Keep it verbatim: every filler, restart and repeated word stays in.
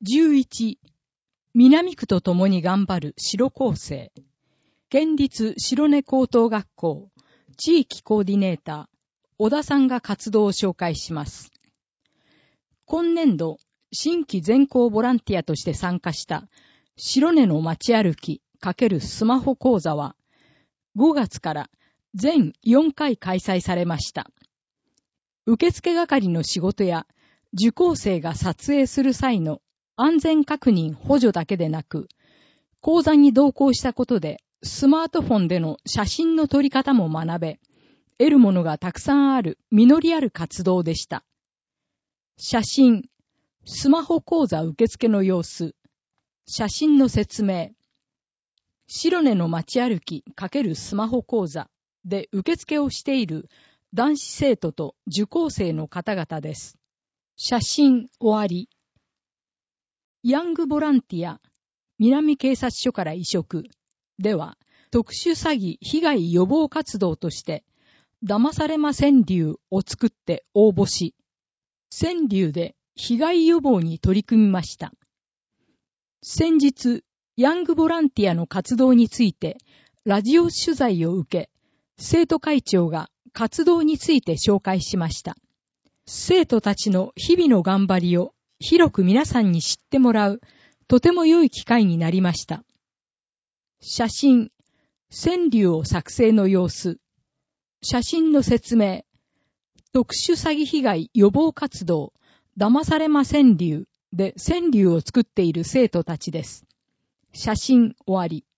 じゅういち、南区と共に頑張る白高生。県立白根高等学校地域コーディネーター、小田さんが活動を紹介します。今年度、新規全校ボランティアとして参加した白根の街歩き×スマホ講座は、ごがつから全よんかい開催されました。受付係の仕事や受講生が撮影する際の安全確認補助だけでなく、講座に同行したことでスマートフォンでの写真の撮り方も学べ、得るものがたくさんある実りある活動でした。写真、スマホ講座受付の様子、写真の説明、白根の街歩き×スマホ講座で受付をしている男子生徒と受講生の方々です。写真終わり。ヤングボランティア南警察署から移植では、特殊詐欺被害予防活動として騙されま川柳を作って応募し、川柳で被害予防に取り組みました。先日、ヤングボランティアの活動についてラジオ取材を受け、生徒会長が活動について紹介しました。生徒たちの日々の頑張りを広く皆さんに知ってもらう、とても良い機会になりました。写真、川柳を作成の様子、写真の説明、特殊詐欺被害予防活動、騙されま川柳で川柳を作っている生徒たちです。写真終わり。